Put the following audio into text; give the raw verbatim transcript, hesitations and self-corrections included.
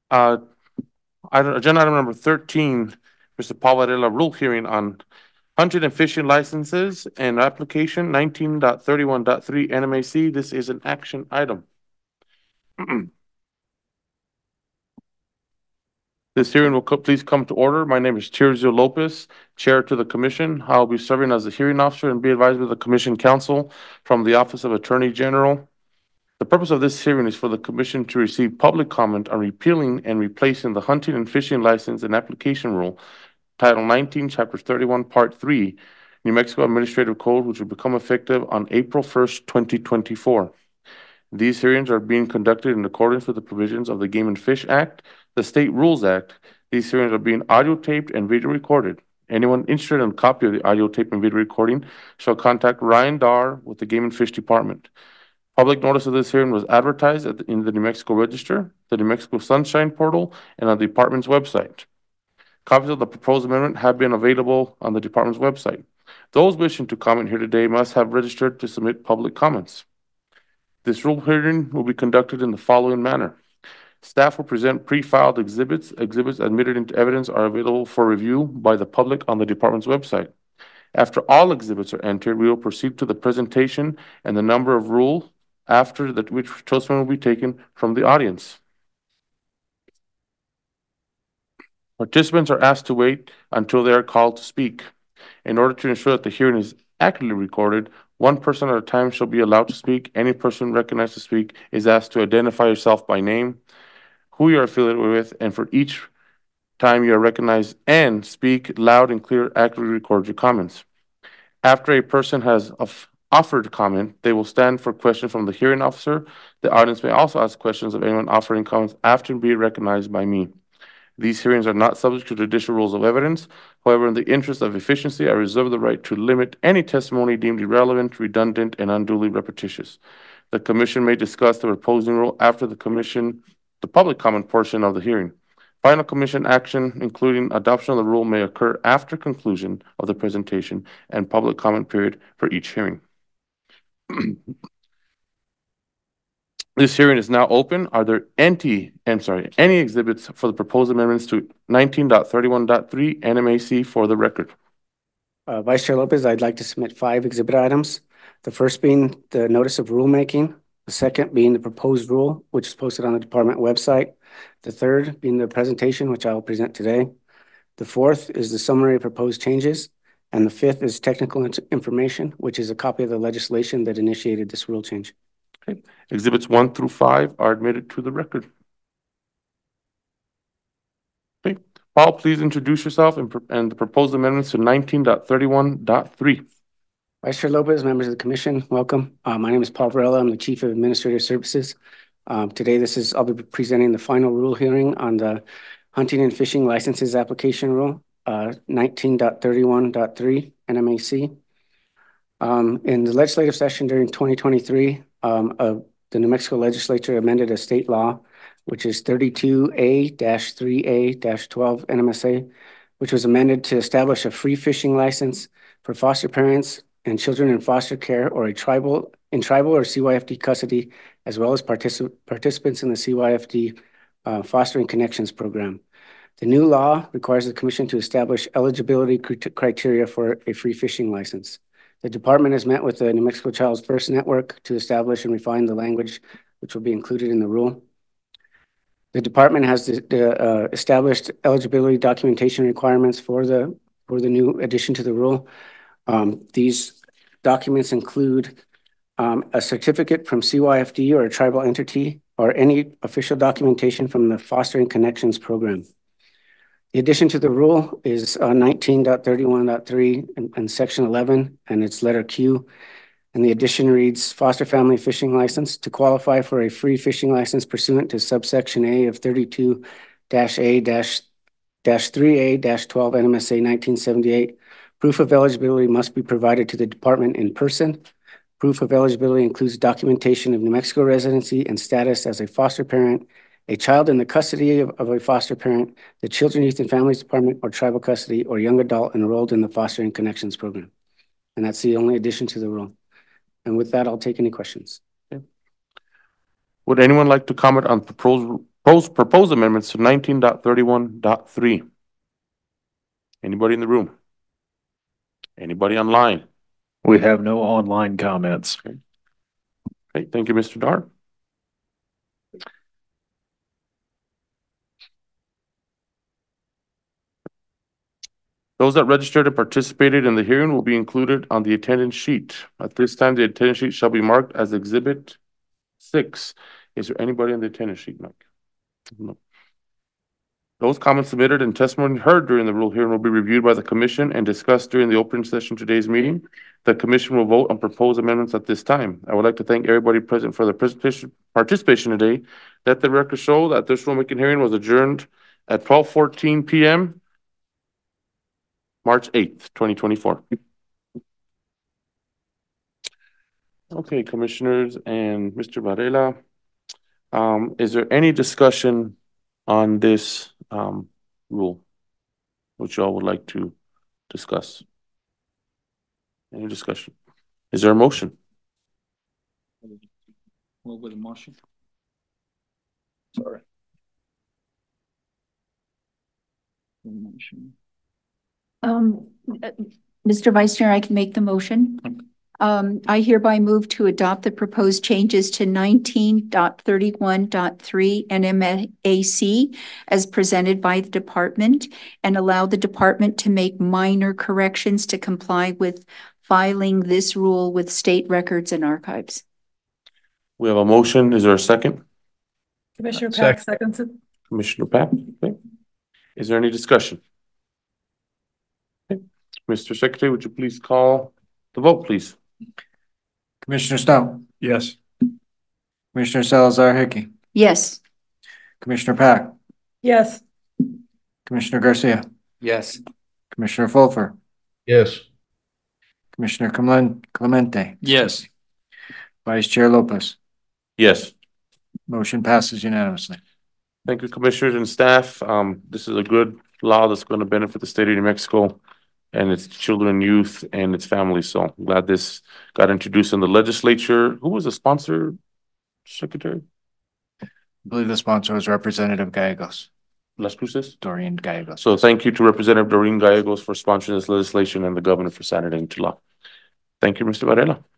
Uh, item, agenda item number thirteen, Mister Paul Varela, rule hearing on hunting and fishing licenses and application nineteen dot thirty-one dot three N M A C. This is an action item. This hearing will co- please come to order. My name is Tirzio Lopez, Chair to the Commission. I'll be serving as the hearing officer and be advised by the Commission Counsel from the Office of Attorney General. The purpose of this hearing is for the Commission to receive public comment on repealing and replacing the hunting and fishing license and application rule, Title nineteen, Chapter thirty-one, Part three, New Mexico Administrative Code, which will become effective on April first, twenty twenty-four. These hearings are being conducted in accordance with the provisions of the Game and Fish Act, the State Rules Act. These hearings are being audio taped and video recorded. Anyone interested in a copy of the audio tape and video recording shall contact Ryan Dar with the Game and Fish Department. Public notice of this hearing was advertised at the, in the New Mexico Register, the New Mexico Sunshine Portal, and on the department's website. Copies of the proposed amendment have been available on the department's website. Those wishing to comment here today must have registered to submit public comments. This rule hearing will be conducted in the following manner. Staff will present pre-filed exhibits. Exhibits admitted into evidence are available for review by the public on the department's website. After all exhibits are entered, we will proceed to the presentation and the number of rule, after that which testimony will be taken from the audience. Participants are asked to wait until they are called to speak. In order to ensure that the hearing is accurately recorded, one person at a time shall be allowed to speak. Any person recognized to speak is asked to identify yourself by name, who you are affiliated with, and for each time you are recognized, and speak loud and clear, accurately record your comments. After a person has offered comment, they will stand for questions from the hearing officer. The audience may also ask questions of anyone offering comments after being recognized by me. These hearings are not subject to judicial rules of evidence. However, in the interest of efficiency, I reserve the right to limit any testimony deemed irrelevant, redundant, and unduly repetitious. The commission may discuss the proposing rule after the commission, the public comment portion of the hearing. Final commission action, including adoption of the rule, may occur after conclusion of the presentation and public comment period for each hearing. This hearing is now open. Are there any, I'm sorry, any exhibits for the proposed amendments to nineteen dot thirty-one dot three N M A C for the record? Uh, Vice Chair Lopez, I'd like to submit five exhibit items. The first being the notice of rulemaking. The second being the proposed rule, which is posted on the department website. The third being the presentation, which I will present today. The fourth is the summary of proposed changes. And the fifth is technical information, which is a copy of the legislation that initiated this rule change. Okay. Exhibits one through five are admitted to the record. Okay. Paul, please introduce yourself and, and the proposed amendments to nineteen dot thirty-one dot three. Vice Chair Lopez, members of the commission, welcome. Uh, my name is Paul Varela. I'm the Chief of Administrative Services. Um, today, this is I'll be presenting the final rule hearing on the hunting and fishing licenses application rule, uh, nineteen dot thirty-one dot three N M A C. Um, in the legislative session during twenty twenty-three, um, uh, the New Mexico legislature amended a state law, which is thirty-two A three A twelve N M S A, which was amended to establish a free fishing license for foster parents and children in foster care or a tribal in tribal or C Y F D custody, as well as particip participants in the C Y F D uh, Fostering Connections program. The new law requires the commission to establish eligibility criteria for a free fishing license. The department has met with the New Mexico Child's First Network to establish and refine the language which will be included in the rule. The department has the, the, uh, established eligibility documentation requirements for the for the new addition to the rule. Um, these documents include um, a certificate from C Y F D or a tribal entity or any official documentation from the Fostering Connections program. The addition to the rule is uh, nineteen dot thirty-one dot three and, and section eleven and its letter Q. And the addition reads, foster family fishing license. To qualify for a free fishing license pursuant to subsection A of thirty-two A three A twelve N M S A nineteen seventy-eight, proof of eligibility must be provided to the department in person. Proof of eligibility includes documentation of New Mexico residency and status as a foster parent, a child in the custody of, of a foster parent, the Children, Youth, and Families Department, or tribal custody, or young adult enrolled in the Fostering Connections program. And that's the only addition to the rule. And with that, I'll take any questions. Okay. Would anyone like to comment on proposed Proposed, proposed amendments to nineteen point thirty-one point three. Anybody in the room? Anybody online? We have no online comments. Okay, thank you, Mister Dar. Those that registered and participated in the hearing will be included on the attendance sheet. At this time, the attendance sheet shall be marked as Exhibit Six. Is there anybody on the attendance sheet, Mike? No. Those comments submitted and testimony heard during the rule hearing will be reviewed by the commission and discussed during the open session of today's meeting. The commission will vote on proposed amendments at this time. I would like to thank everybody present for their presentation, participation today. Let the record show that this rulemaking hearing was adjourned at twelve fourteen P M March eighth, twenty twenty-four. Okay, commissioners and Mister Varela, um, is there any discussion on this um, rule, which y'all would like to discuss? Any discussion? Is there a motion? What was the motion? Sorry. The motion. Um, uh, Mister Vice Chair, I can make the motion. Um, I hereby move to adopt the proposed changes to nineteen point thirty-one point three N M A C as presented by the department and allow the department to make minor corrections to comply with filing this rule with state records and archives. We have a motion. Is there a second? Commissioner Pack seconds it. Commissioner Pack. Okay. Is there any discussion? Okay. Mister Secretary, would you please call the vote, please? Commissioner Stout, Yes. Commissioner Salazar Hickey, Yes. Commissioner Pack, Yes. Commissioner Garcia, Yes. Commissioner Fulfer, Yes. Commissioner Clemen- Clemente, Yes. Vice Chair Lopez. Yes. Motion passes unanimously. Thank you, commissioners and staff. Um, this is a good law that's going to benefit the state of New Mexico and its children, youth, and its families. So I'm glad this got introduced in the legislature. Who was the sponsor, Secretary? I believe the sponsor was Representative Gallegos, Las Cruces? Doreen Gallegos. So thank you to Representative Doreen Gallegos for sponsoring this legislation and the governor for signing it into law. Thank you, Mister Varela.